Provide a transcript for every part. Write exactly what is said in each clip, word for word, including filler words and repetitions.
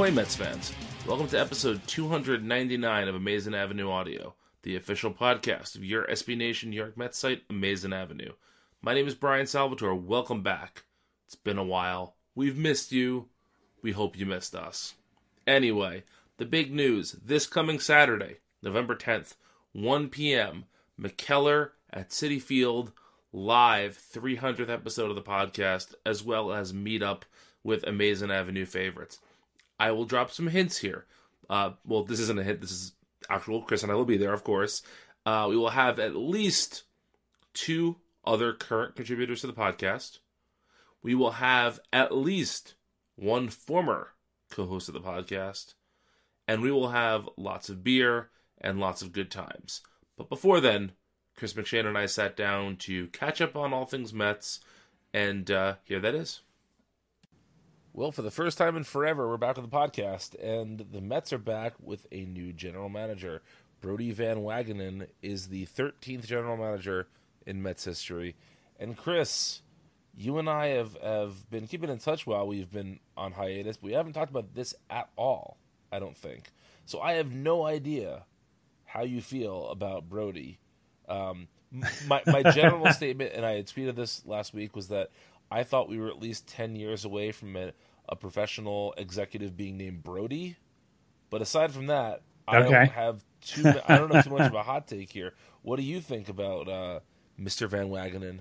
Ahoy Mets fans, welcome to episode two ninety-nine of Amazing Avenue Audio, the official podcast of your S B Nation New York Mets site, Amazing Avenue. My name is Brian Salvatore, welcome back. It's been a while, we've missed you, we hope you missed us. Anyway, the big news, this coming Saturday, November tenth, one p.m., McKellar at Citi Field, live three hundredth episode of the podcast, as well as meet up with Amazing Avenue favorites. I will drop some hints here. Uh, well, this isn't a hint. This is actual. Chris and I will be there, of course. Uh, we will have at least two other current contributors to the podcast. We will have at least one former co-host of the podcast. And we will have lots of beer and lots of good times. But before then, Chris McShane and I sat down to catch up on all things Mets. And uh, here that is. Well, for the first time in forever, we're back with the podcast, and the Mets are back with a new general manager. Brodie Van Wagenen is the thirteenth general manager in Mets history. And Chris, you and I have, have been keeping in touch while we've been on hiatus, but we haven't talked about this at all, I don't think. So I have no idea how you feel about Brodie. Um, my, my general statement, and I had tweeted this last week, was that I thought we were at least ten years away from a, a professional executive being named Brodie. But aside from that, I okay. don't have too I don't know too much of a hot take here. What do you think about uh, Mister Van Wagenen?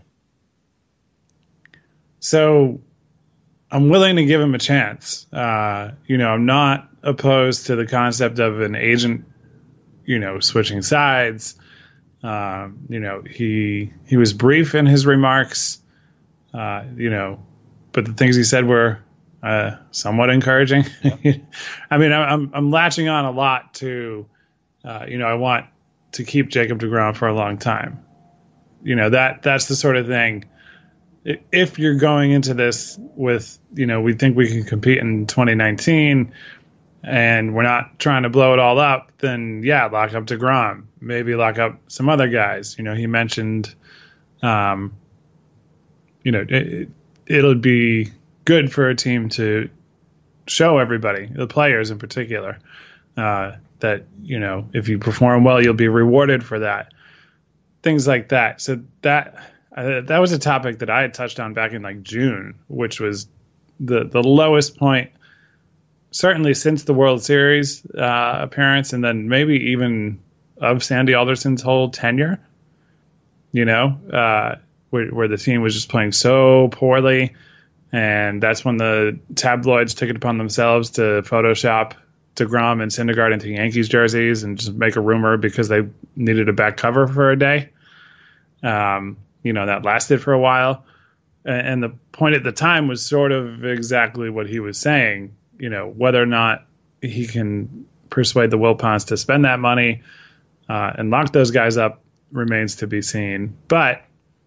So I'm willing to give him a chance. Uh, you know, I'm not opposed to the concept of an agent, you know, switching sides. Um, you know, he he was brief in his remarks. Uh, you know, but the things he said were uh, somewhat encouraging. Yeah. I mean, I'm I'm latching on a lot to, uh, you know, I want to keep Jacob deGrom for a long time. You know, that that's the sort of thing. If you're going into this with, you know, we think we can compete in twenty nineteen, and we're not trying to blow it all up, then yeah, lock up deGrom. Maybe lock up some other guys. You know, he mentioned. Um, You know, it, it'll be good for a team to show everybody, the players in particular, uh, that, you know, if you perform well, you'll be rewarded for that. Things like that. So that uh, that was a topic that I had touched on back in like June, which was the, the lowest point, certainly since the World Series uh, appearance, and then maybe even of Sandy Alderson's whole tenure, you know, uh, Where, where the team was just playing so poorly, and that's when the tabloids took it upon themselves to Photoshop deGrom and Syndergaard into Yankees jerseys and just make a rumor because they needed a back cover for a day. Um, you know, that lasted for a while. And, and the point at the time was sort of exactly what he was saying, you know, whether or not he can persuade the Wilpons to spend that money uh, and lock those guys up remains to be seen. But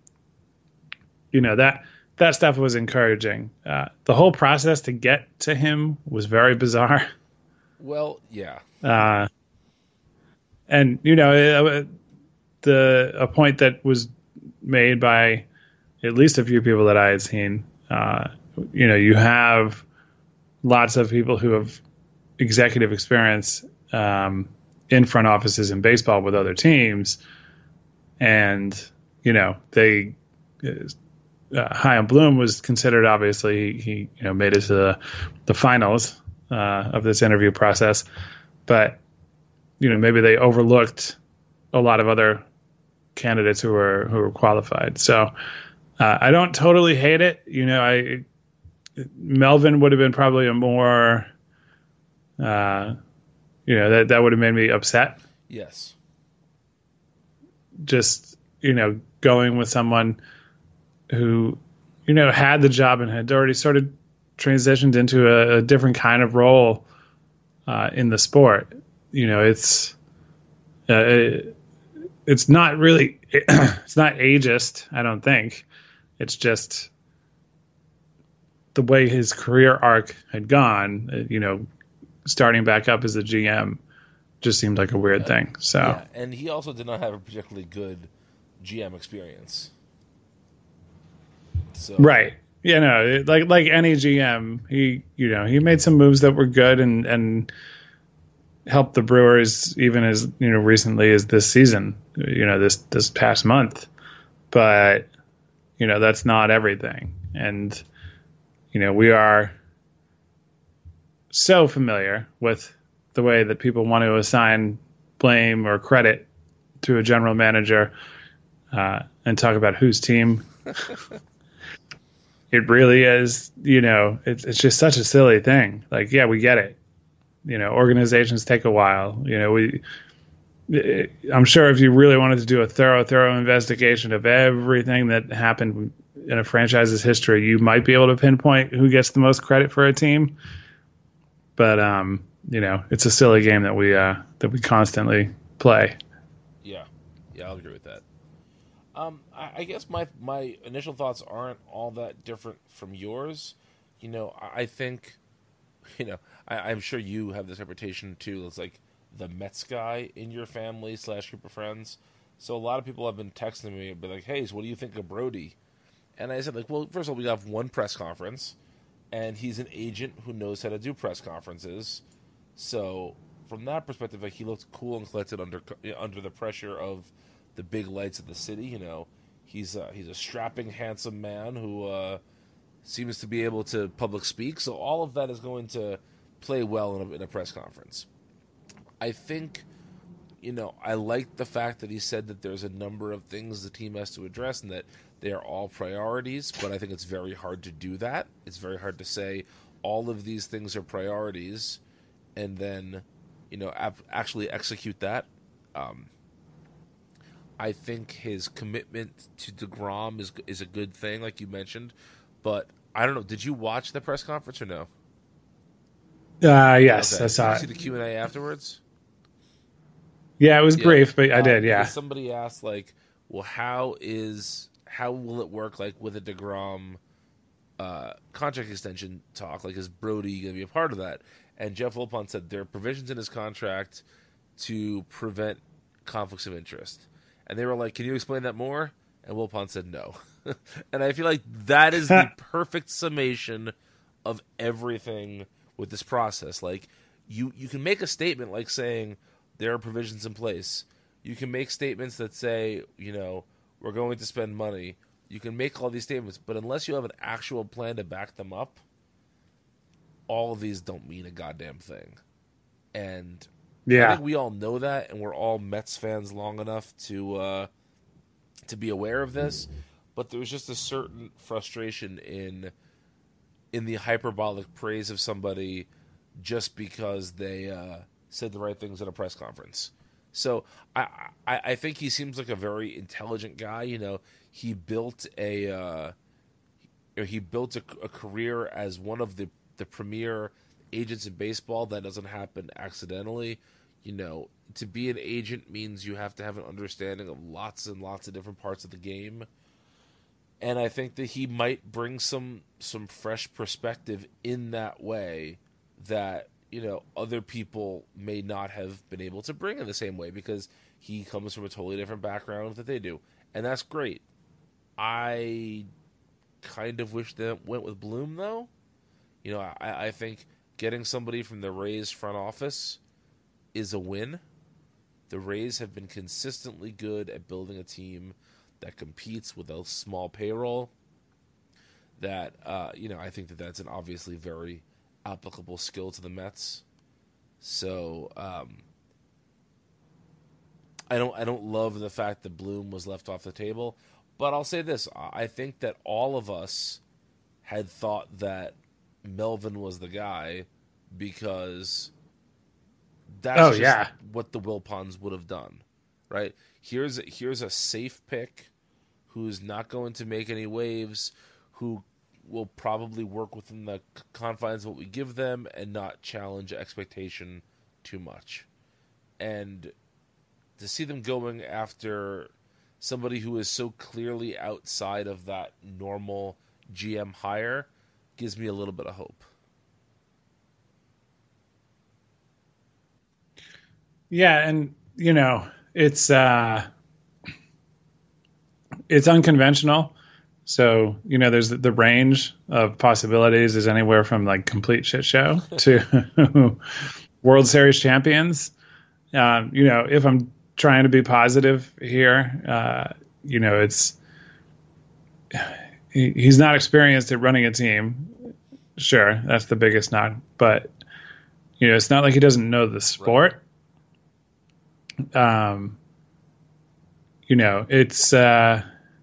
You know, that that stuff was encouraging. Uh, the whole process to get to him was very bizarre. Well, yeah. Uh, and, you know, it, the a point that was made by at least a few people that I had seen, uh, you know, you have lots of people who have executive experience um, in front offices in baseball with other teams. And, you know, they... Uh, Chaim Bloom was considered, obviously, he you know made it to the, the finals uh, of this interview process, but you know maybe they overlooked a lot of other candidates who were who were qualified. So uh, I don't totally hate it. You know, I Melvin would have been probably a more, uh, you know, that that would have made me upset. Yes. Just you know going with someone who, you know, had the job and had already sort of transitioned into a, a different kind of role uh, in the sport. You know, it's uh, it, it's not really it's not ageist, I don't think. It's just the way his career arc had gone. Uh, you know, starting back up as a G M just seemed like a weird uh, thing. So, yeah, and he also did not have a particularly good G M experience. So. Right. you know, like like any G M, he you know he made some moves that were good and and helped the Brewers even as you know recently as this season, you know this this past month. But you know that's not everything, and you know we are so familiar with the way that people want to assign blame or credit to a general manager uh, and talk about whose team. It really is, you know, it's it's just such a silly thing. Like, yeah, we get it. You know, organizations take a while. You know, we. I'm sure if you really wanted to do a thorough, thorough investigation of everything that happened in a franchise's history, you might be able to pinpoint who gets the most credit for a team. But um, you know, it's a silly game that we uh, that we constantly play. Yeah, yeah, I'll agree with that. Um, I, I guess my my initial thoughts aren't all that different from yours. You know, I, I think, you know, I, I'm sure you have this reputation too. It's like the Mets guy in your family slash group of friends. So a lot of people have been texting me and be like, "Hey, so what do you think of Brody?" And I said, like, well, first of all, we have one press conference, and he's an agent who knows how to do press conferences. So from that perspective, like, he looked cool and collected under under the pressure of the big lights of the city. You know, he's a, he's a strapping, handsome man who uh, seems to be able to public speak. So all of that is going to play well in a, in a press conference. I think, you know, I like the fact that he said that there's a number of things the team has to address and that they are all priorities, but I think it's very hard to do that. It's very hard to say all of these things are priorities and then, you know, ap- actually execute that. Um, I think his commitment to DeGrom is is a good thing, like you mentioned. But I don't know. Did you watch the press conference or no? Uh, yes, okay. I saw did you it. see the Q and A afterwards? Yeah, it was yeah. brief, but I uh, did. Yeah. Somebody asked, like, well, how is how will it work, like, with a DeGrom uh, contract extension talk? Like, is Brody going to be a part of that? And Jeff Wilpon said there are provisions in his contract to prevent conflicts of interest. And they were like, can you explain that more? And Wilpon said no. And I feel like that is the perfect summation of everything with this process. Like, you, you can make a statement like saying there are provisions in place. You can make statements that say, you know, we're going to spend money. You can make all these statements, but unless you have an actual plan to back them up, all of these don't mean a goddamn thing. And yeah. I think we all know that, and we're all Mets fans long enough to uh, to be aware of this. But there was just a certain frustration in in the hyperbolic praise of somebody just because they uh, said the right things at a press conference. So I, I I think he seems like a very intelligent guy. You know, he built a uh, he built a, a career as one of the the premier agents in baseball. That doesn't happen accidentally. You know, to be an agent means you have to have an understanding of lots and lots of different parts of the game. And I think that he might bring some some fresh perspective in that way that, you know, other people may not have been able to bring in the same way because he comes from a totally different background that they do. And that's great. I kind of wish they went with Bloom, though. You know, I, I think getting somebody from the Rays front office is a win. The Rays have been consistently good at building a team that competes with a small payroll. That, uh, you know, I think that that's an obviously very applicable skill to the Mets. So, um, I don't, I don't love the fact that Bloom was left off the table, but I'll say this: I think that all of us had thought that Melvin was the guy because that's oh, just yeah. what the Wilpons would have done, right? Here's here's a safe pick who's not going to make any waves, who will probably work within the confines of what we give them and not challenge expectation too much. And to see them going after somebody who is so clearly outside of that normal G M hire gives me a little bit of hope. Yeah, and, you know, it's uh, it's unconventional. So, you know, there's the range of possibilities is anywhere from like complete shit show to World Series champions. Um, you know, if I'm trying to be positive here, uh, you know, it's he, he's not experienced at running a team. Sure, that's the biggest knock. But, you know, it's not like he doesn't know the sport. Right. Um, you know, it's... Uh,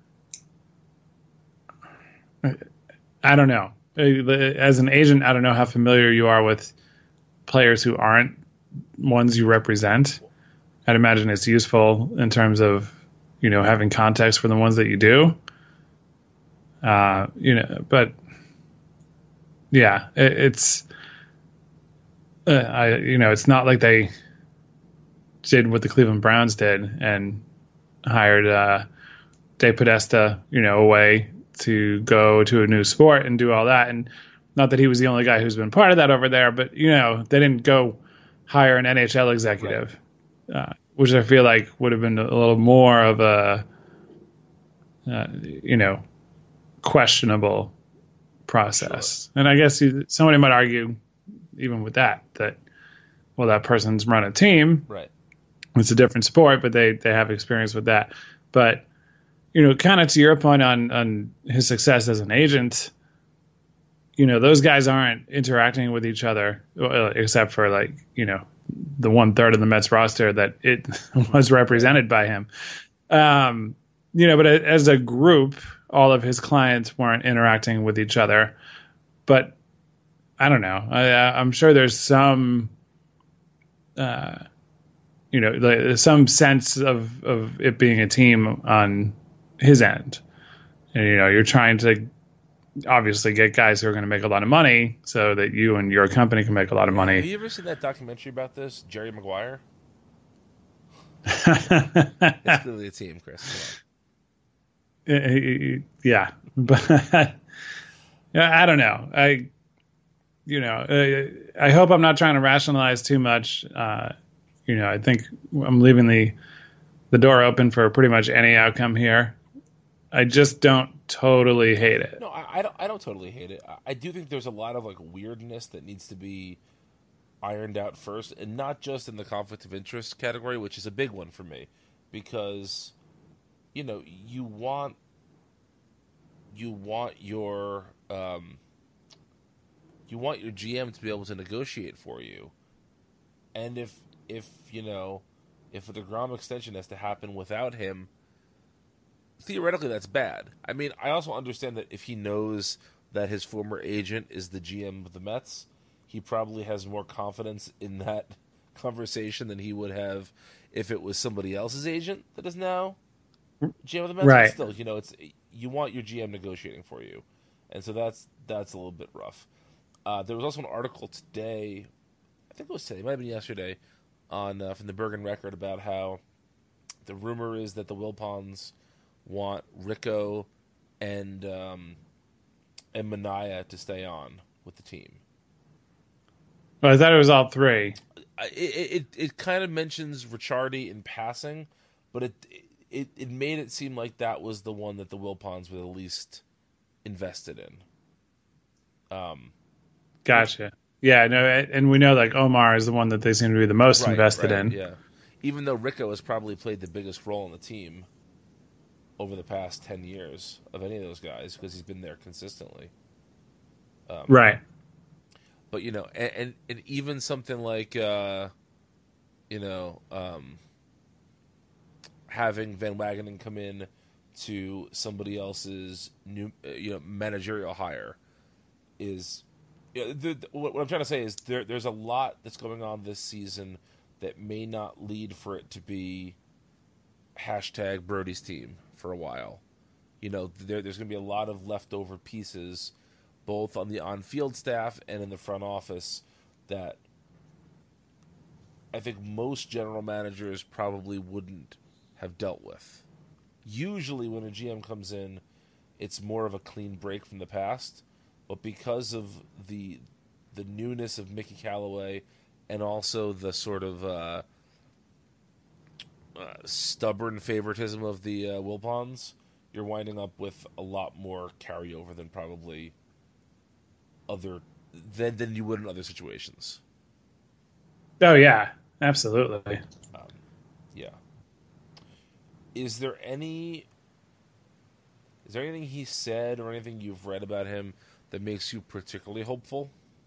I don't know. As an agent, I don't know how familiar you are with players who aren't ones you represent. I'd imagine it's useful in terms of, you know, having context for the ones that you do. Uh, you know, but yeah, it, it's, uh, I, you know, it's not like they did what the Cleveland Browns did and hired uh, Dave Podesta, you know, away to go to a new sport and do all that. And not that he was the only guy who's been part of that over there, but, you know, they didn't go hire an N H L executive, right. uh, which I feel like would have been a little more of a, uh, you know, questionable process. Sure. And I guess you, somebody might argue, even with that, that, well, that person's run a team. Right. It's a different sport, but they, they have experience with that. But, you know, kind of to your point on, on his success as an agent, you know, those guys aren't interacting with each other, except for like, you know, the one third of the Mets roster that it was represented by him. Um, you know, but as a group, all of his clients weren't interacting with each other. But I don't know. I, I'm sure there's some, uh, you know, some sense of, of it being a team on his end. And, you know, you're trying to obviously get guys who are going to make a lot of money so that you and your company can make a lot of money. Have you ever seen that documentary about this, Jerry Maguire? It's clearly a team, Chris. Yeah, but I don't know. I, you know, I hope I'm not trying to rationalize too much. Uh, you know, I think I'm leaving the the door open for pretty much any outcome here. I just don't totally hate it. No, I, I don't. I don't totally hate it. I, I do think there's a lot of like weirdness that needs to be ironed out first, and not just in the conflict of interest category, which is a big one for me, because you know you want you want your um, you want your G M to be able to negotiate for you, and if if you know if a DeGrom extension has to happen without him, theoretically that's bad. I mean, I also understand that if he knows that his former agent is the G M of the Mets, he probably has more confidence in that conversation than he would have if it was somebody else's agent that is now G M of the Mets. Right. But still, you know, it's you want your G M negotiating for you, and so that's that's a little bit rough. Uh, there was also an article today, I think it was today, it might have been yesterday, on uh, from the Bergen Record about how the rumor is that the Wilpons want Rico and um, and Mania to stay on with the team. Well, I thought it was all three. It it, it kind of mentions Ricciardi in passing, but it, it it made it seem like that was the one that the Wilpons were the least invested in. Um, gotcha. Yeah, no, and we know like Omar is the one that they seem to be the most right, invested right, in. Yeah, even though Rico has probably played the biggest role in the team over the past ten years of any of those guys because he's been there consistently. Um, right. But, you know, and, and, and even something like, uh, you know, um, having Van Wagenen come in to somebody else's new, uh, you know, managerial hire is, you know, the, the, what I'm trying to say is there, there's a lot that's going on this season that may not lead for it to be hashtag Brody's team for a while. You know, there, there's going to be a lot of leftover pieces both on the on-field staff and in the front office that I think most general managers probably wouldn't have dealt with. Usually when a G M comes in, it's more of a clean break from the past, but because of the the newness of Mickey Callaway and also the sort of uh, uh, stubborn favoritism of the uh, Wilpons, you're winding up with a lot more carryover than probably other than than you would in other situations. Oh yeah, absolutely. Um, yeah. Is there any is there anything he said or anything you've read about him that makes you particularly hopeful?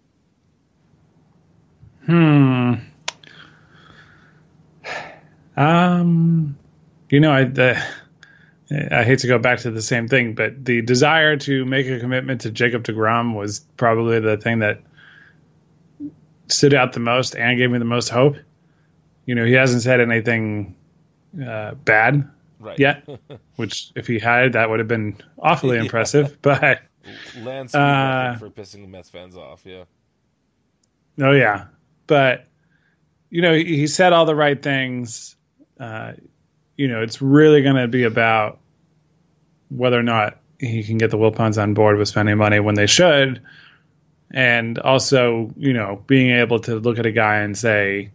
Hmm. Um, you know, I the, I hate to go back to the same thing, but the desire to make a commitment to Jacob deGrom was probably the thing that stood out the most and gave me the most hope. You know, he hasn't said anything uh, bad right. yet, which if he had, that would have been awfully yeah. impressive. But land speed uh, for pissing the Mets fans off, yeah. Oh yeah, but you know, he, he said all the right things. Uh, you know, it's really going to be about whether or not he can get the Wilpons on board with spending money when they should. And also, you know, being able to look at a guy and say,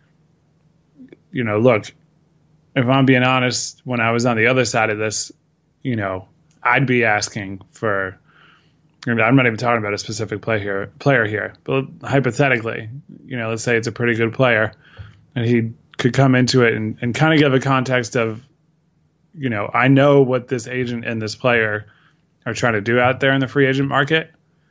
you know, look, if I'm being honest, when I was on the other side of this, you know, I'd be asking for, I mean, I'm not even talking about a specific play here, player here, but hypothetically, you know, let's say it's a pretty good player and he could come into it and, and kind of give a context of, you know, I know what this agent and this player are trying to do out there in the free agent market.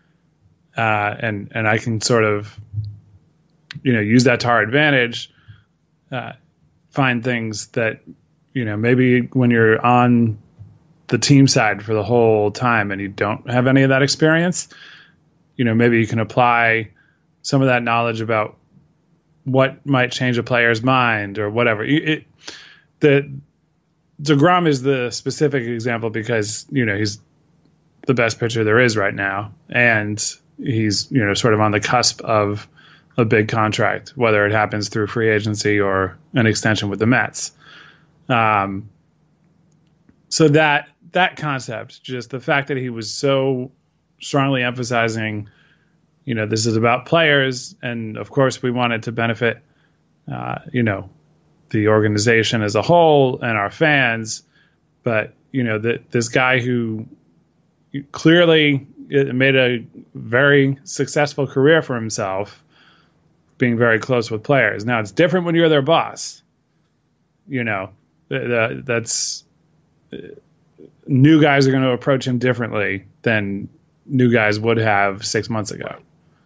Uh, and, and I can sort of, you know, use that to our advantage, uh, find things that, you know, maybe when you're on the team side for the whole time and you don't have any of that experience, you know, maybe you can apply some of that knowledge about what might change a player's mind or whatever. It, the deGrom is the specific example because, you know, he's the best pitcher there is right now. And he's, you know, sort of on the cusp of a big contract, whether it happens through free agency or an extension with the Mets. Um, so that, that concept, just the fact that he was so strongly emphasizing, you know, this is about players. And of course we want it to benefit, uh, you know, the organization as a whole and our fans. But, you know, that this guy who clearly made a very successful career for himself, being very close with players. Now it's different when you're their boss, you know, that, that's new guys are going to approach him differently than new guys would have six months ago.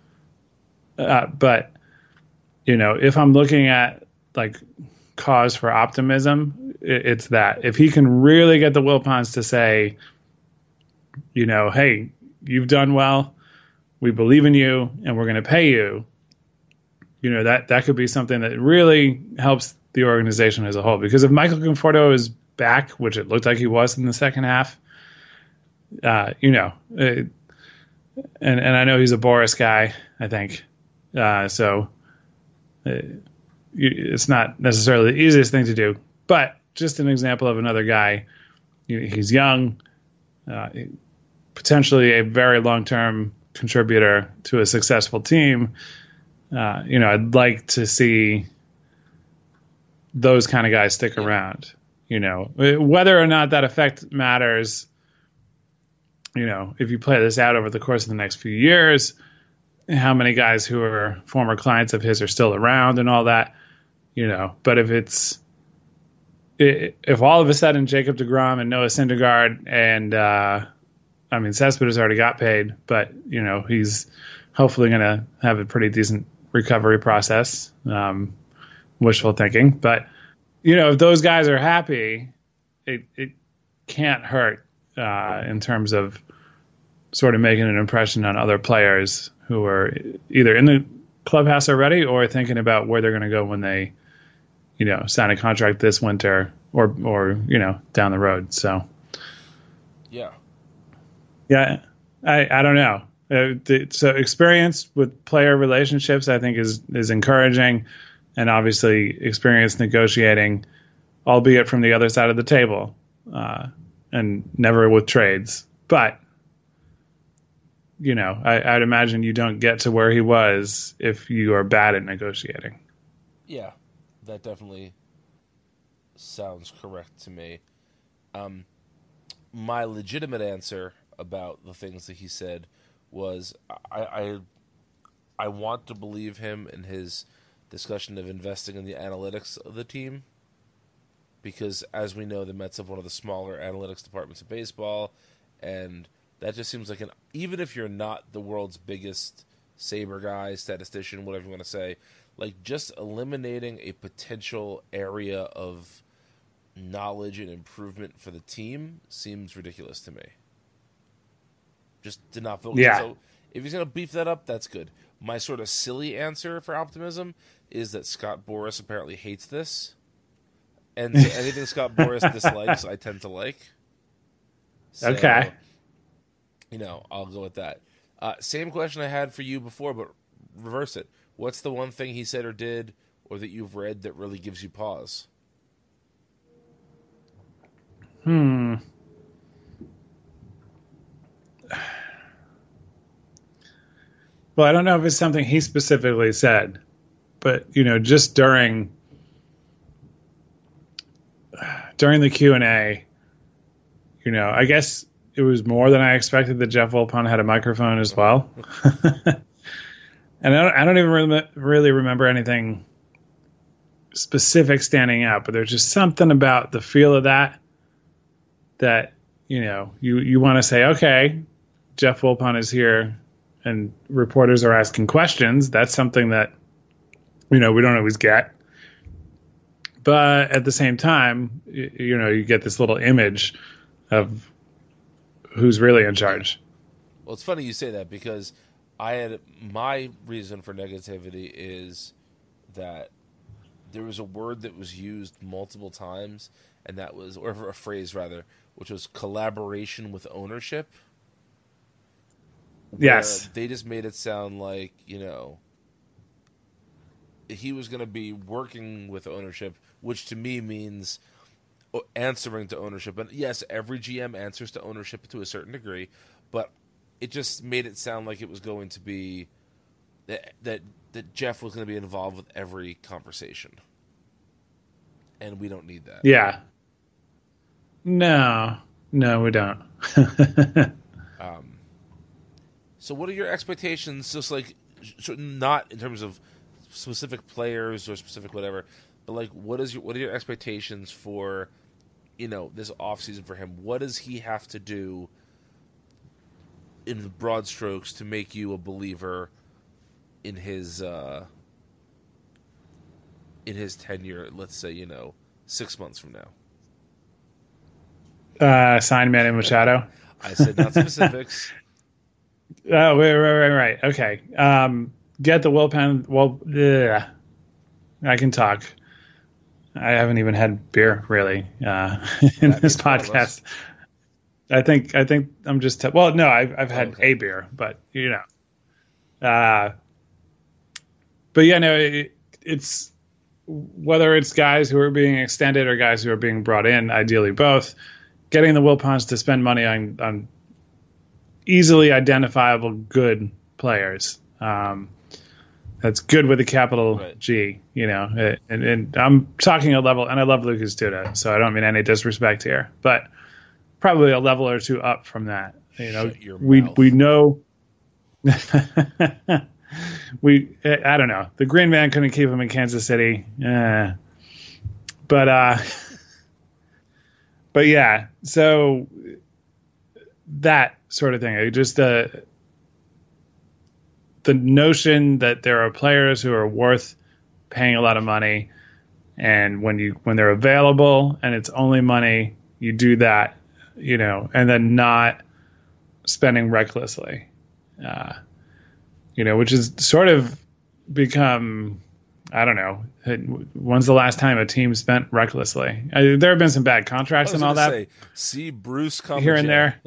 Uh, but, you know, if I'm looking at like cause for optimism, it, it's that if he can really get the Wilpons to say, you know, hey, you've done well, we believe in you, and we're going to pay you, you know, that, that could be something that really helps the organization as a whole. Because if Michael Conforto is back, which it looked like he was in the second half, uh, you know, it, and, and I know he's a Boris guy, I think. Uh, so it, it's not necessarily the easiest thing to do, but just an example of another guy. He's young, uh, potentially a very long-term contributor to a successful team. Uh, you know, I'd like to see those kind of guys stick around, you know, whether or not that effect matters. You know, if you play this out over the course of the next few years, how many guys who are former clients of his are still around and all that, you know, but if it's, if all of a sudden Jacob deGrom and Noah Syndergaard and, uh, I mean, Cespedes already got paid, but, you know, he's hopefully going to have a pretty decent recovery process, um, wishful thinking. But, you know, if those guys are happy, it, it can't hurt uh, in terms of sort of making an impression on other players who are either in the clubhouse already or thinking about where they're going to go when they, you know, sign a contract this winter or, or, you know, down the road. So, yeah. Yeah, I, I don't know. Uh, the, so experience with player relationships, I think, is is encouraging, and obviously experience negotiating, albeit from the other side of the table, uh, and never with trades. But, you know, I, I'd imagine you don't get to where he was if you are bad at negotiating. Yeah, that definitely sounds correct to me. Um, my legitimate answer about the things that he said was I, I I want to believe him in his discussion of investing in the analytics of the team, because as we know, the Mets have one of the smaller analytics departments of baseball, and that just seems like an, even if you're not the world's biggest Saber guy, statistician, whatever you want to say, like just eliminating a potential area of knowledge and improvement for the team seems ridiculous to me. Just did not feel yeah. So if he's going to beef that up, that's good. My sort of silly answer for optimism is that Scott Boras apparently hates this. And so anything Scott Boras dislikes, I tend to like. So, okay. You know, I'll go with that. Uh, same question I had for you before, but reverse it. What's the one thing he said or did or that you've read that really gives you pause? Hmm. Well, I don't know if it's something he specifically said, but, you know, just during during the Q and A, you know, I guess it was more than I expected that Jeff Wilpon had a microphone as well. And I don't, I don't even re- really remember anything specific standing out, but there's just something about the feel of that that, you know, you, you want to say, okay, Jeff Wilpon is here and reporters are asking questions. That's something that, you know, we don't always get. But at the same time, you, you know, you get this little image of who's really in charge. Well, it's funny you say that because I had my reason for negativity is that there was a word that was used multiple times, and that was, or a phrase rather, which was collaboration with ownership. Yes. They just made it sound like, you know, he was going to be working with ownership, which to me means answering to ownership. And yes, every G M answers to ownership to a certain degree, but it just made it sound like it was going to be that that, that Jeff was going to be involved with every conversation. And we don't need that. Yeah. No. No, we don't. um, so what are your expectations, just like, not in terms of specific players or specific whatever, but like what is your what are your expectations for, you know, this offseason for him? What does he have to do in broad strokes to make you a believer in his uh, in his tenure, let's say, you know, six months from now? Uh, sign Manny Machado. I said not specifics. Oh, right, right, right, right. Okay. Um, get the Wilpon. Well, ugh. I can talk. I haven't even had beer really uh, in That this means one of us. podcast. I think I think I'm just t- well, no, I've I've had Okay. a beer, but you know, uh, but yeah, no, it, it's whether it's guys who are being extended or guys who are being brought in, ideally both, getting the Wilpons to spend money on on easily identifiable good players. Um, that's good with a capital Right. G, you know, and, and I'm talking a level, and I love Lucas Duda, so I don't mean any disrespect here, but probably a level or two up from that. You know, Shut your we mouth. we know we I don't know. The Green Man couldn't keep him in Kansas City, eh. but uh, but yeah. So that sort of thing. Just uh, the notion that there are players who are worth paying a lot of money, and when you when they're available and it's only money, you do that. You know, and then not spending recklessly, uh, you know, which is sort of become, I don't know, when's the last time a team spent recklessly? I, there have been some bad contracts I was and all gonna that say, see Bruce come here and there.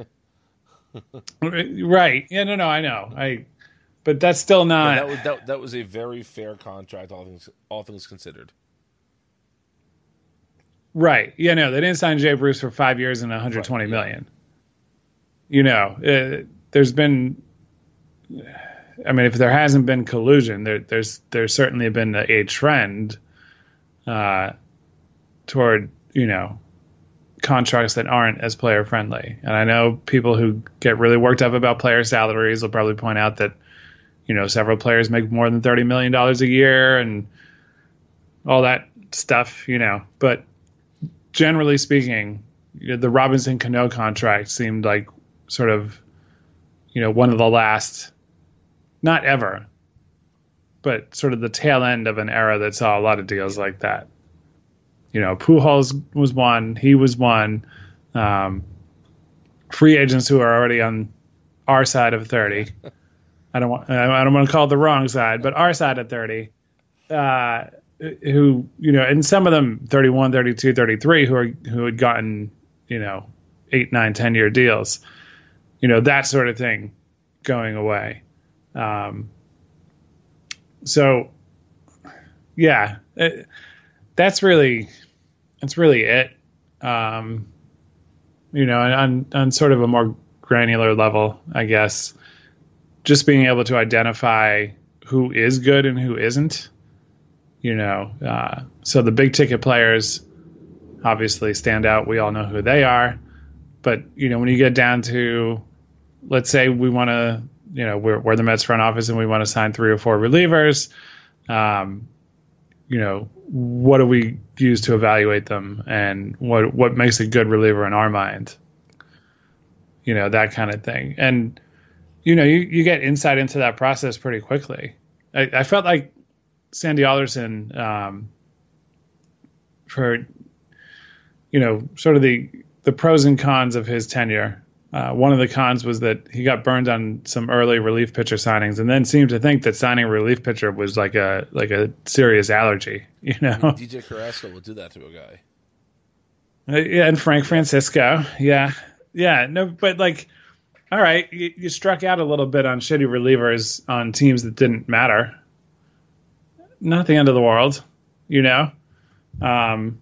Right. Yeah, no, no, I know. I, but that's still not. that was that, that was a very fair contract, all things all things considered. Right. Yeah, no, they didn't sign Jay Bruce for five years and one hundred twenty Right, yeah. million. You know, uh, there's been, I mean, if there hasn't been collusion, there, there's there's certainly been a, a trend uh, toward, you know, contracts that aren't as player friendly. And I know people who get really worked up about player salaries will probably point out that, you know, several players make more than thirty million dollars a year and all that stuff, you know. But generally speaking, you know, the Robinson Cano contract seemed like sort of, you know, one of the last, not ever, but sort of the tail end of an era that saw a lot of deals like that. You know, Pujols was one. He was one. Um, free agents who are already on our side of thirty. I don't want. I don't want to call it the wrong side, but our side of thirty. Uh, who, you know, and some of them thirty-one, thirty-two, thirty-three, who are who had gotten, you know, eight, nine, ten year deals. You know, that sort of thing going away. Um, so, yeah. It, That's really, that's really it. Um, you know, on on sort of a more granular level, I guess, just being able to identify who is good and who isn't. You know, uh, so the big ticket players obviously stand out. We all know who they are. But, you know, when you get down to, let's say we want to, you know, we're, we're the Mets front office and we want to sign three or four relievers. Um, you know, what do we use to evaluate them, and what what makes a good reliever in our mind? You know, that kind of thing. And, you know, you, you get insight into that process pretty quickly. I, I felt like Sandy Alderson, um, for, you know, sort of the, the pros and cons of his tenure. Uh, one of the cons was that he got burned on some early relief pitcher signings, and then seemed to think that signing a relief pitcher was like a like a serious allergy. You know, D J Carrasco will do that to a guy. Uh, yeah, and Frank Francisco, yeah, yeah. No, but like, all right, you, you struck out a little bit on shitty relievers on teams that didn't matter. Not the end of the world, you know. Um,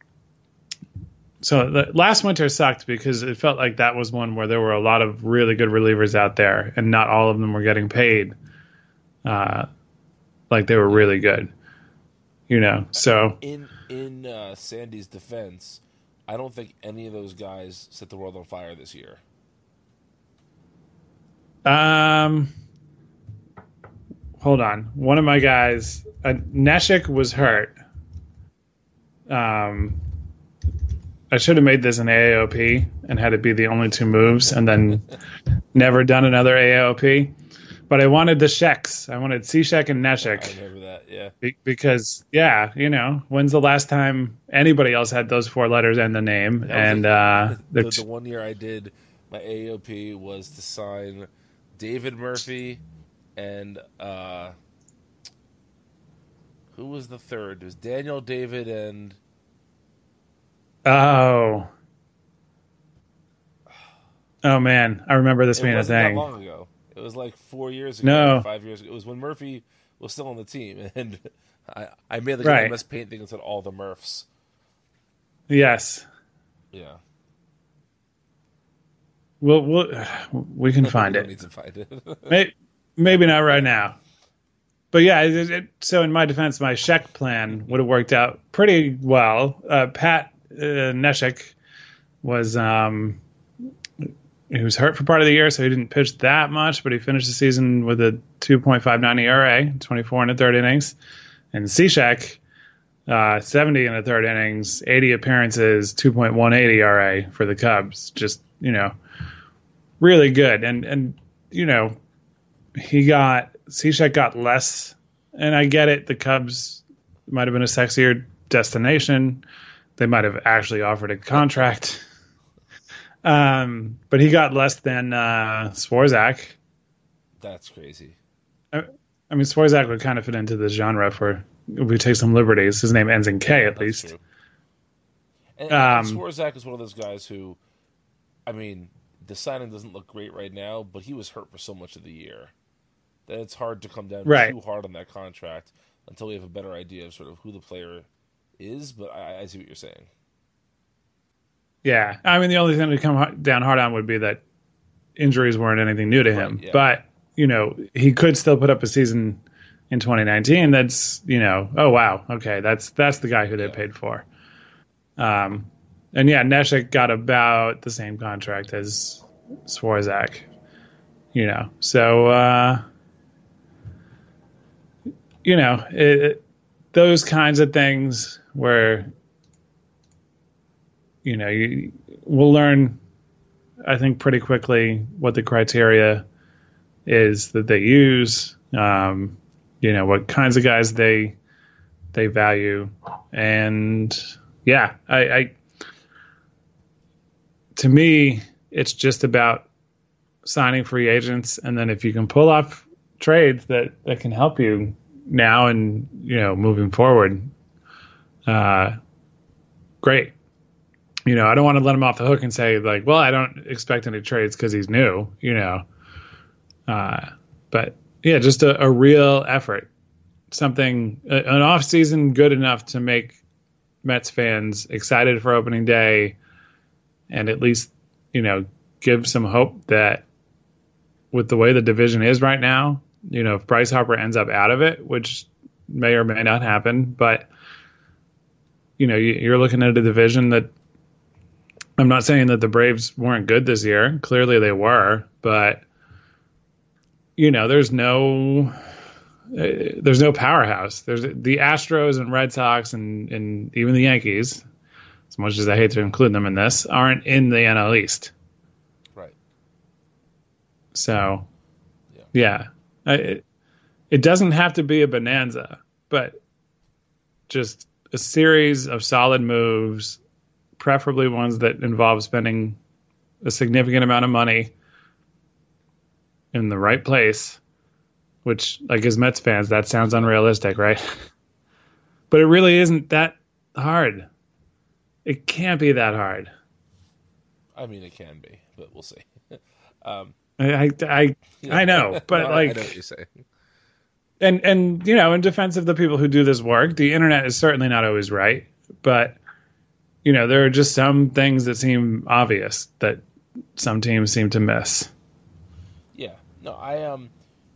So the last winter sucked because it felt like that was one where there were a lot of really good relievers out there, and not all of them were getting paid uh, like they were really good. You know, so in in uh, Sandy's defense, I don't think any of those guys set the world on fire this year. Um, hold on, one of my guys, uh, Neshek was hurt. Um. I should have made this an A A O P and had it be the only two moves, and then never done another A A O P. But I wanted the Sheks. I wanted Cishek and Neshek. I remember that, yeah. Be- because, yeah, you know, when's the last time anybody else had those four letters and the name? And like, uh, the, the, the one year I did my A A O P was to sign David Murphy and uh, who was the third? It was Daniel, David, and... Oh. Oh, man. I remember this being a thing. It wasn't that long ago. It was like four years ago, no. five years ago. It was when Murphy was still on the team, and I, I made like right. an M S Paint thing that said all the Murphs. Yes. Yeah. We'll, we'll, we can find we it. Don't need to find it. maybe, maybe not right now. But yeah, it, it, so in my defense, my Sheck plan would have worked out pretty well. Uh, Pat uh, Neshek was um, he was hurt for part of the year, so he didn't pitch that much, but he finished the season with a two point five nine E R A, twenty-four and a third innings. And Cishek, uh, seventy and a third innings, eighty appearances, two point one eight E R A for the Cubs. Just, you know, really good. And, and you know, he got, Cishek got less, and I get it, the Cubs might have been a sexier destination. They might have actually offered a contract. Um, but he got less than uh, Swarzak. That's crazy. I, I mean, Swarzak would kind of fit into the genre for if we take some liberties. His name ends in K, yeah, at least. True. And, um, and Swarzak is one of those guys who, I mean, the signing doesn't look great right now, but he was hurt for so much of the year that it's hard to come down right. too hard on that contract until we have a better idea of sort of who the player is. But I, I see what you're saying. Yeah, I mean, the only thing to come down hard on would be that injuries weren't anything new to him. Right, yeah. But, you know, he could still put up a season in twenty nineteen that's, you know, oh, wow, okay, that's that's the guy who they yeah. paid for. Um, and yeah, Neshek got about the same contract as Swarzak. You know, so uh, you know it, it, those kinds of things where you know you we'll learn, I think, pretty quickly what the criteria is that they use. Um, you know, what kinds of guys they they value, and yeah, I, I to me, it's just about signing free agents, and then if you can pull off trades that, that can help you now and, you know, moving forward, uh, great. You know, I don't want to let him off the hook and say, like, well, I don't expect any trades because he's new, you know. Uh, but, yeah, just a, a real effort. Something, a, an off-season good enough to make Mets fans excited for opening day and at least, you know, give some hope that with the way the division is right now, you know, if Bryce Harper ends up out of it, which may or may not happen, but, you know, you're looking at a division that I'm not saying that the Braves weren't good this year. Clearly they were, but, you know, there's no, uh, there's no powerhouse. There's the Astros and Red Sox and, and even the Yankees, as much as I hate to include them in this, aren't in the N L East. So, yeah, yeah. I, it, it doesn't have to be a bonanza, but just a series of solid moves, preferably ones that involve spending a significant amount of money in the right place, which, like, as Mets fans, that sounds unrealistic, right? But it really isn't that hard. It can't be that hard. I mean, it can be, but we'll see. um I I I know, but no, like, I know what you're saying. And and you know, in defense of the people who do this work, the internet is certainly not always right. But you know, there are just some things that seem obvious that some teams seem to miss. Yeah, no, I um,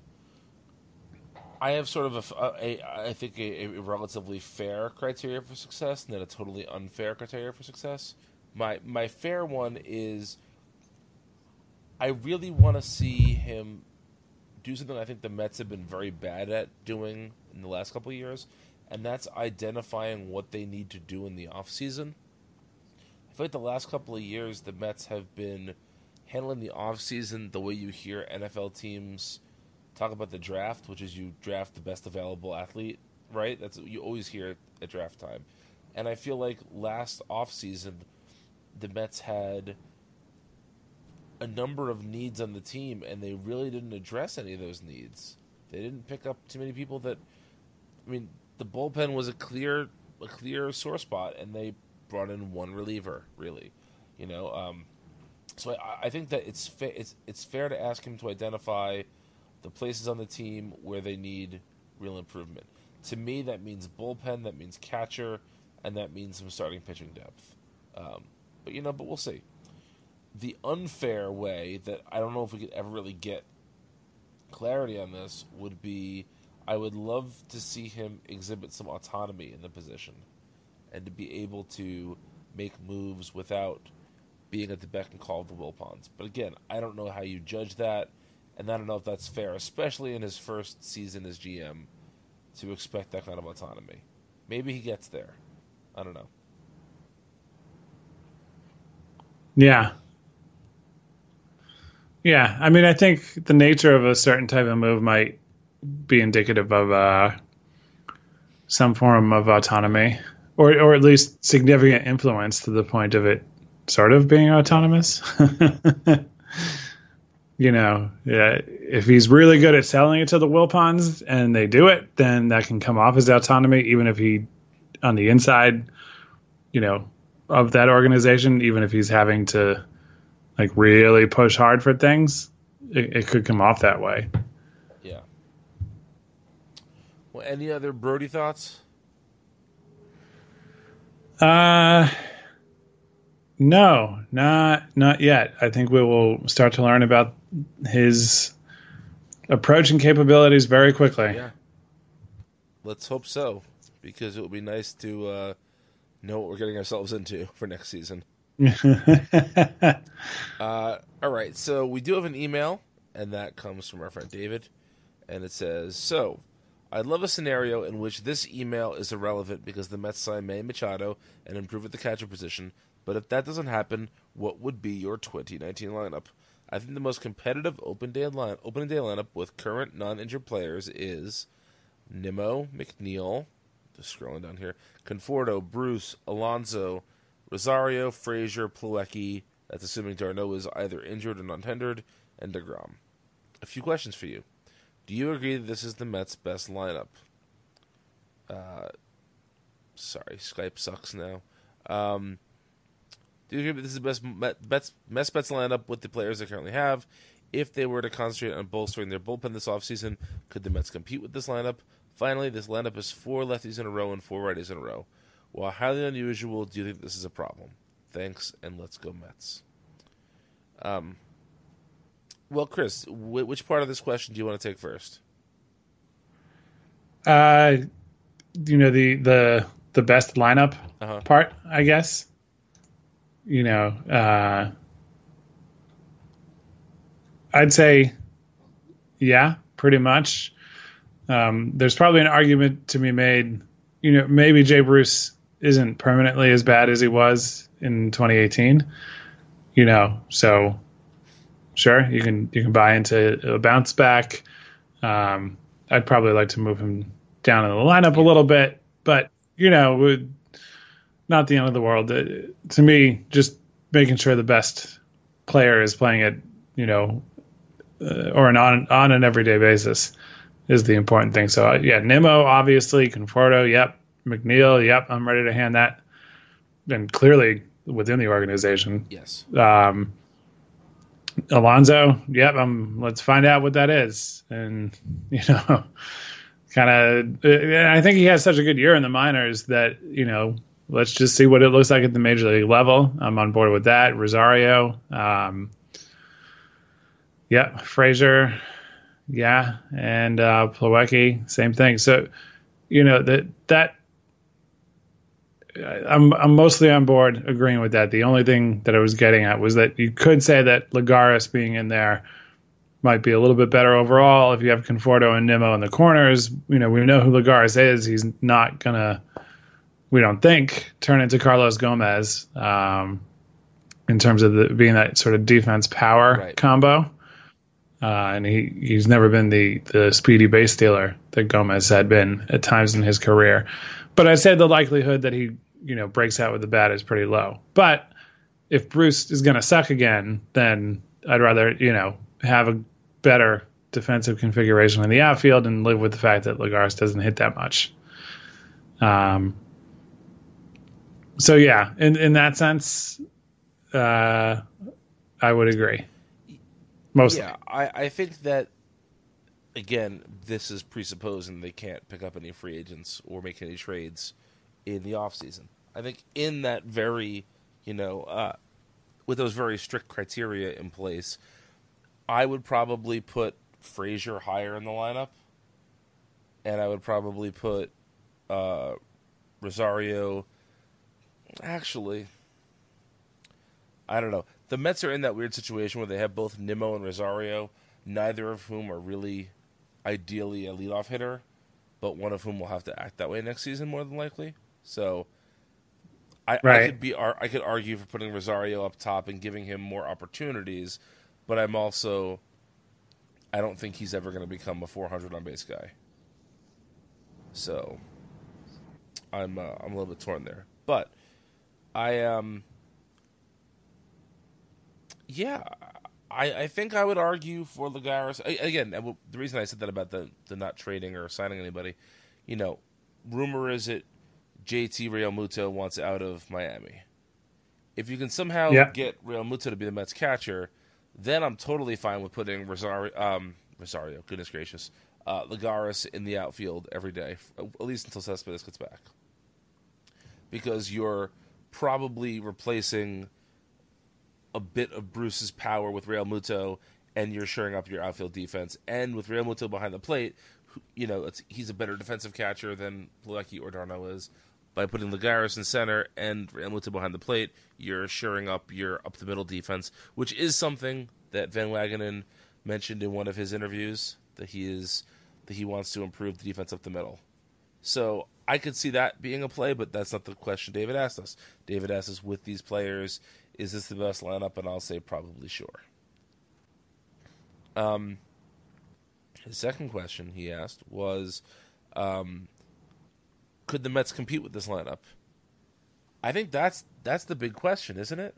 I have sort of a, a I think a, a relatively fair criteria for success, and then a totally unfair criteria for success. My my fair one is, I really want to see him do something I think the Mets have been very bad at doing in the last couple of years, and that's identifying what they need to do in the offseason. I feel like the last couple of years the Mets have been handling the offseason the way you hear N F L teams talk about the draft, which is you draft the best available athlete, right? That's what you always hear at draft time. And I feel like last offseason the Mets had a number of needs on the team, and they really didn't address any of those needs. They didn't pick up too many people that, I mean, the bullpen was a clear, a clear sore spot, and they brought in one reliever, really, you know. Um, so I, I think that it's fa- it's it's fair to ask him to identify the places on the team where they need real improvement. To me, that means bullpen, that means catcher, and that means some starting pitching depth. Um, but you know, but we'll see. The unfair way that I don't know if we could ever really get clarity on this would be, I would love to see him exhibit some autonomy in the position and to be able to make moves without being at the beck and call of the Wilpons. But again, I don't know how you judge that, and I don't know if that's fair, especially in his first season as G M, to expect that kind of autonomy. Maybe he gets there. I don't know. Yeah. Yeah, I mean, I think the nature of a certain type of move might be indicative of uh, some form of autonomy, or or at least significant influence to the point of it sort of being autonomous. You know, yeah, if he's really good at selling it to the Wilpons and they do it, then that can come off as autonomy, even if he, on the inside, you know, of that organization, even if he's having to, like, really push hard for things, it, it could come off that way. Yeah. Well, any other Brody thoughts? Uh, no, not not yet. I think we will start to learn about his approach and capabilities very quickly. Yeah. Let's hope so, because it would be nice to uh, know what we're getting ourselves into for next season. uh, all right, so we do have an email, and that comes from our friend David, and it says, so, I'd love a scenario in which this email is irrelevant because the Mets sign Manny Machado and improve at the catcher position, but if that doesn't happen, what would be your twenty nineteen lineup? I think the most competitive open day line, opening day lineup with current non-injured players is Nimmo, McNeil, just scrolling down here, Conforto, Bruce, Alonso, Rosario, Frazier, Plawecki, that's assuming d'Arnaud is either injured or non-tendered, and DeGrom. A few questions for you. Do you agree that this is the Mets' best lineup? Uh, sorry, Skype sucks now. Um, do you agree that this is the best Mets, Mets best lineup with the players they currently have? If they were to concentrate on bolstering their bullpen this offseason, could the Mets compete with this lineup? Finally, this lineup is four lefties in a row and four righties in a row. While highly unusual, do you think this is a problem? Thanks, and let's go Mets. Um, well, Chris, wh- which part of this question do you want to take first? Uh, you know, the the the best lineup uh-huh. part, I guess. You know, uh, I'd say, yeah, pretty much. Um, there's probably an argument to be made. You know, maybe Jay Bruce isn't permanently as bad as he was in twenty eighteen. You know, so sure, you can you can buy into a bounce back. Um, I'd probably like to move him down in the lineup a little bit, but you know, not the end of the world. Uh, to me, just making sure the best player is playing it, you know, uh, or an on on an everyday basis is the important thing. So uh, yeah, Nimmo, obviously, Conforto, yep, McNeil, yep, I'm ready to hand that. And clearly within the organization, yes. Um, Alonso, yep, um, let's find out what that is, and you know, kind of. I think he has such a good year in the minors that you know, let's just see what it looks like at the major league level. I'm on board with that. Rosario, um, yeah, Frazier. Yeah, and uh, Plawecki, same thing. So, you know that that I'm I'm mostly on board agreeing with that. The only thing that I was getting at was that you could say that Lagares being in there might be a little bit better overall if you have Conforto and Nimmo in the corners. You know, we know who Lagares is. He's not gonna, we don't think, turn into Carlos Gomez um, in terms of the, being that sort of defense power right. combo. Uh, and he, he's never been the, the speedy base stealer that Gomez had been at times in his career. But I'd say the likelihood that he, you know, breaks out with the bat is pretty low. But if Bruce is going to suck again, then I'd rather, you know, have a better defensive configuration in the outfield and live with the fact that Lagares doesn't hit that much. Um. So, yeah, in, in that sense, uh, I would agree. Mostly. Yeah, I, I think that, again, this is presupposing they can't pick up any free agents or make any trades in the offseason. I think in that very, you know, uh, with those very strict criteria in place, I would probably put Frazier higher in the lineup, and I would probably put uh, Rosario, actually, I don't know. The Mets are in that weird situation where they have both Nimmo and Rosario, neither of whom are really ideally a leadoff hitter, but one of whom will have to act that way next season more than likely. So I, right. I could be I could argue for putting Rosario up top and giving him more opportunities, but I'm also I don't think he's ever going to become a four hundred on base guy. So I'm uh, I'm a little bit torn there, but I um. Yeah, I, I think I would argue for Lagares. Again, the reason I said that about the, the not trading or signing anybody, you know, rumor is it J T Realmuto wants out of Miami. If you can somehow yeah. get Realmuto to be the Mets catcher, then I'm totally fine with putting Rosario, um, Rosario goodness gracious, uh, Lagares in the outfield every day, at least until Cespedes gets back. Because you're probably replacing a bit of Bruce's power with Realmuto, and you're shoring up your outfield defense. And with Realmuto behind the plate, you know, it's, he's a better defensive catcher than Plawecki or d'Arnaud is. by putting Lagares in center and Realmuto behind the plate, you're shoring up your up-the-middle defense, which is something that Van Wagenen mentioned in one of his interviews, that he is that he wants to improve the defense up the middle. So I could see that being a play, but that's not the question David asked us. David asked us, with these players, is this the best lineup? And I'll say probably sure. Um, his second question he asked was, um, could the Mets compete with this lineup? I think that's that's the big question, isn't it?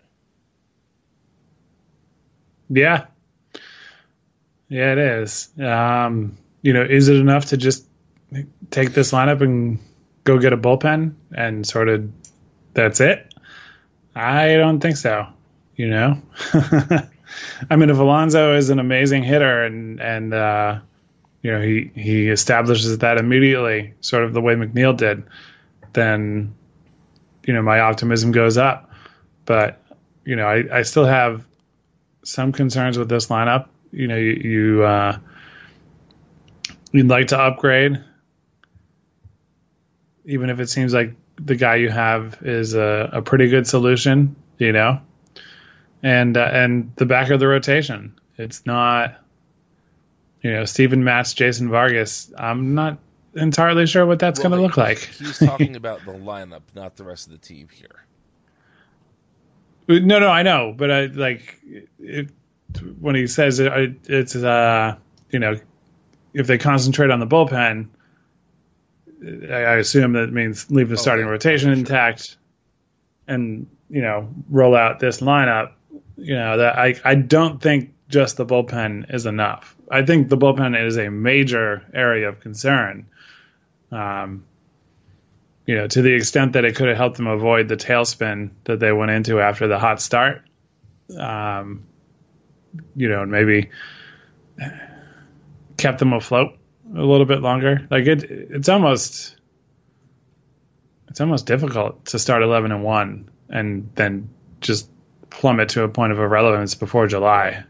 Yeah. Yeah, it is. Um, you know, is it enough to just take this lineup and go get a bullpen and sort of that's it? I don't think so. You know, I mean, if Alonso is an amazing hitter and and uh, you know he he establishes that immediately, sort of the way McNeil did, then you know my optimism goes up. But you know, I, I still have some concerns with this lineup. You know, you, you uh, you'd like to upgrade, even if it seems like the guy you have is a, a pretty good solution, you know, and uh, and the back of the rotation. It's not, you know, Steven Matz, Jason Vargas. I'm not entirely sure what that's well, going to look like. He's talking about the lineup, not the rest of the team here. No, no, I know, but I like it, when he says it, it's uh, you know, if they concentrate on the bullpen, I assume that means leave the starting okay. rotation sure. intact, and you know, roll out this lineup. You know, that I I don't think just the bullpen is enough. I think the bullpen is a major area of concern. Um, you know, to the extent that it could have helped them avoid the tailspin that they went into after the hot start. Um, you know, and maybe kept them afloat a little bit longer. Like it, it's almost, it's almost difficult to start eleven and one and then just plummet to a point of irrelevance before July.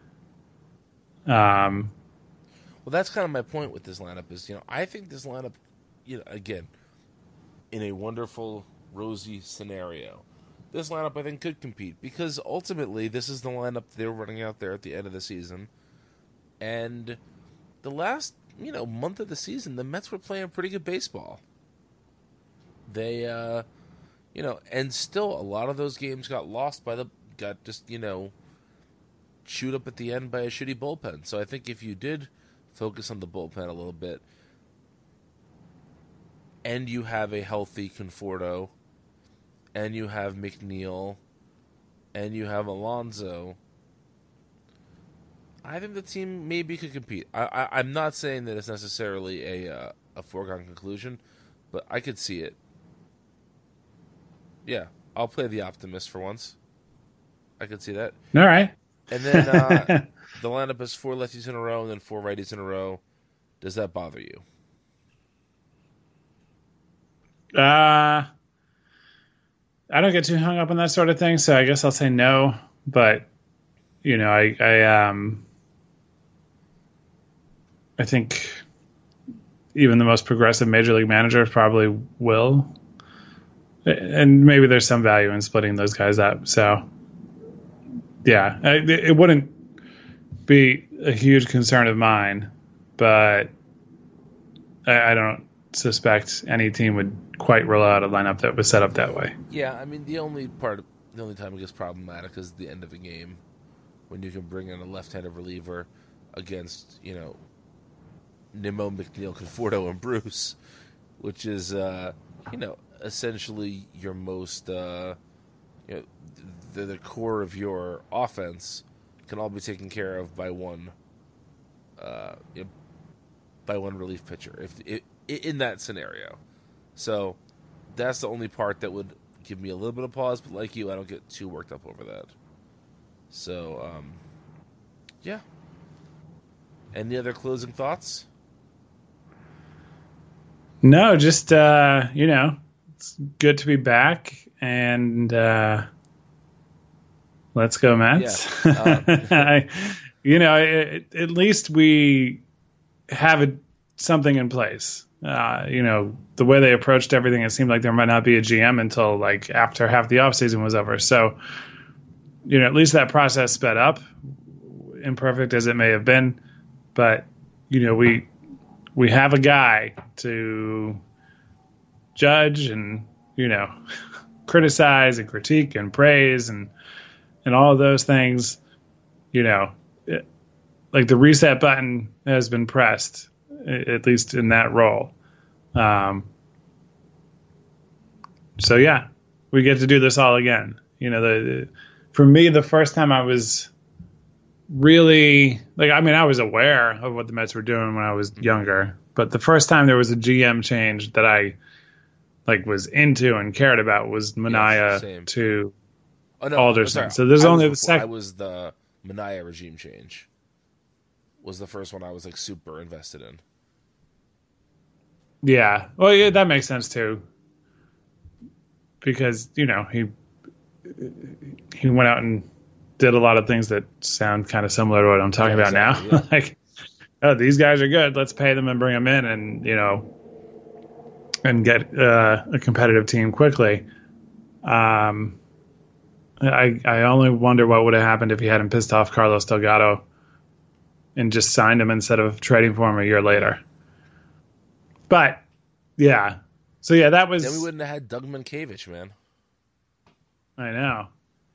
Um, well, that's kind of my point with this lineup is, you know, I think this lineup, you know, again, in a wonderful, rosy scenario, this lineup I think could compete because ultimately this is the lineup they're running out there at the end of the season. And the last, you know, month of the season, the Mets were playing pretty good baseball. They, uh, you know, and still a lot of those games got lost by the, got just, you know, chewed up at the end by a shitty bullpen. So I think if you did focus on the bullpen a little bit, and you have a healthy Conforto, and you have McNeil, and you have Alonso, I think the team maybe could compete. I, I, I'm not saying that it's necessarily a uh, a foregone conclusion, but I could see it. Yeah, I'll play the optimist for once. I could see that. All right. And then uh, the lineup is four lefties in a row and then four righties in a row. Does that bother you? Uh, I don't get too hung up on that sort of thing, so I guess I'll say no. But you know, I, I um, I think even the most progressive major league managers probably will, and maybe there's some value in splitting those guys up. So, yeah, I, it wouldn't be a huge concern of mine, but I, I don't suspect any team would quite roll out a lineup that was set up that way. Yeah, I mean, the only part, the only time it gets problematic is the end of a game when you can bring in a left-handed reliever against, you know, Nimmo, McNeil, Conforto, and Bruce, which is, uh, you know, essentially your most, uh, you know, the, the core of your offense can all be taken care of by one, uh, you know, by one relief pitcher. If it, in that scenario. So that's the only part that would give me a little bit of pause, but like you, I don't get too worked up over that. So, um, yeah. Any other closing thoughts? No, just, uh, you know, it's good to be back, and uh, let's go, Mets. Yeah. Um, I, you know, it, at least we have a something in place. Uh, you know, the way they approached everything, it seemed like there might not be a G M until like after half the offseason was over. So, you know, at least that process sped up, imperfect as it may have been. But, you know, we we have a guy to judge and, you know, criticize and critique and praise and and all of those things. You know, it, like the reset button has been pressed, at least in that role. Um, so yeah, we get to do this all again. You know, the, for me, the first time I was really like, I mean, I was aware of what the Mets were doing when I was younger, but the first time there was a G M change that I like was into and cared about was Manaea yes, to oh, no, Alderson. So there's I only the before, second. I was the Manaea regime change. Was the first one I was like super invested in. Yeah, well, yeah, that makes sense too, because you know he he went out and did a lot of things that sound kind of similar to what I'm talking yeah, about exactly, now. Yeah. Like, oh, these guys are good. Let's pay them and bring them in, and you know, and get uh, a competitive team quickly. Um, I I only wonder what would have happened if he hadn't pissed off Carlos Delgado and just signed him instead of trading for him a year later. But yeah, so yeah, that was. Then we wouldn't have had Doug Mankiewicz, man. I know.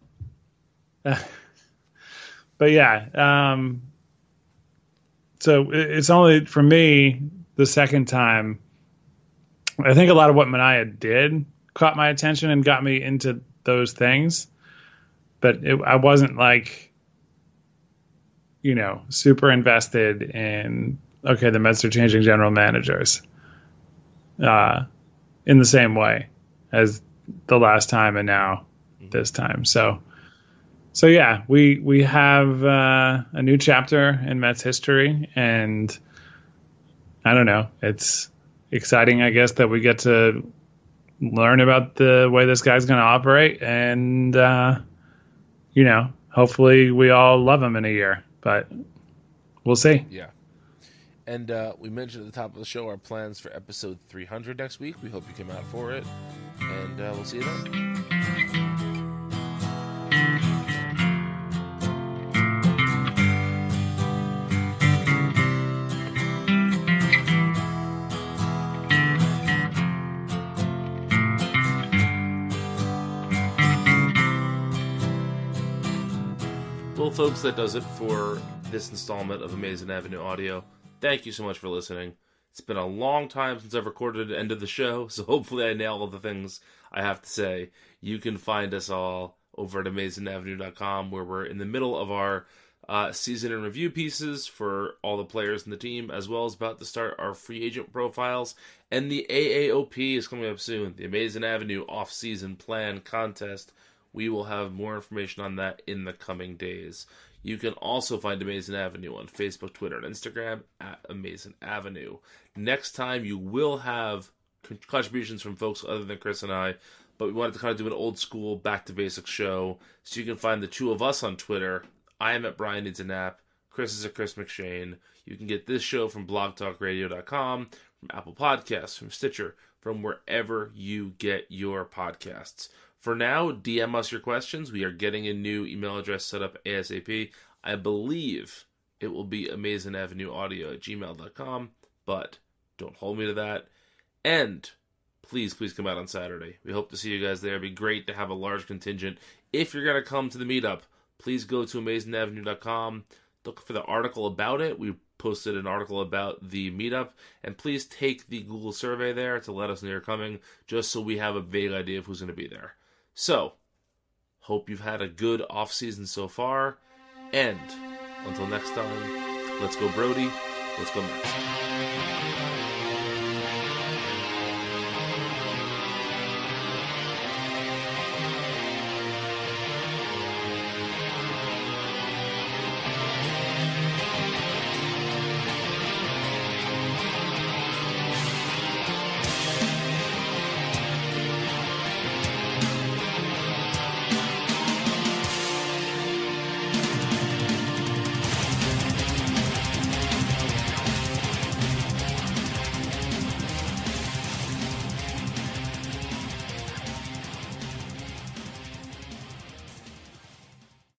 But yeah, um, so it's only for me the second time. I think a lot of what Manaea did caught my attention and got me into those things, but it, I wasn't like, you know, super invested in. Okay, the Mets are changing general managers. Uh, in the same way as the last time and now this time. So, so yeah, we we have uh, a new chapter in Mets history, and I don't know, it's exciting, I guess, that we get to learn about the way this guy's going to operate, and uh, you know, hopefully we all love him in a year, but we'll see. Yeah. And uh, we mentioned at the top of the show our plans for episode three hundred next week. We hope you come out for it. And uh, we'll see you then. Well, folks, that does it for this installment of Amazing Avenue Audio. Thank you so much for listening. It's been a long time since I've recorded the end of the show, so hopefully I nail all the things I have to say. You can find us all over at amazing avenue dot com, where we're in the middle of our uh, season and review pieces for all the players in the team, as well as about to start our free agent profiles. And the A A O P is coming up soon, the Amazing Avenue Off-Season Plan Contest. We will have more information on that in the coming days. You can also find Amazing Avenue on Facebook, Twitter, and Instagram at Amazing Avenue. Next time, you will have contributions from folks other than Chris and I, but we wanted to kind of do an old school, back to basics show. So you can find the two of us on Twitter. I am at Brian Needs a Nap. Chris is at Chris McShane. You can get this show from blog talk radio dot com, from Apple Podcasts, from Stitcher, from wherever you get your podcasts. For now, D M us your questions. We are getting a new email address set up ASAP. I believe it will be amazingavenueaudio at gmail dot com, but don't hold me to that. And please, please come out on Saturday. We hope to see you guys there. It'd be great to have a large contingent. If you're going to come to the meetup, please go to amazing avenue dot com. Look for the article about it. We posted an article about the meetup, and please take the Google survey there to let us know you're coming, just so we have a vague idea of who's going to be there. So, hope you've had a good off-season so far, and until next time, let's go Brody, let's go Mets.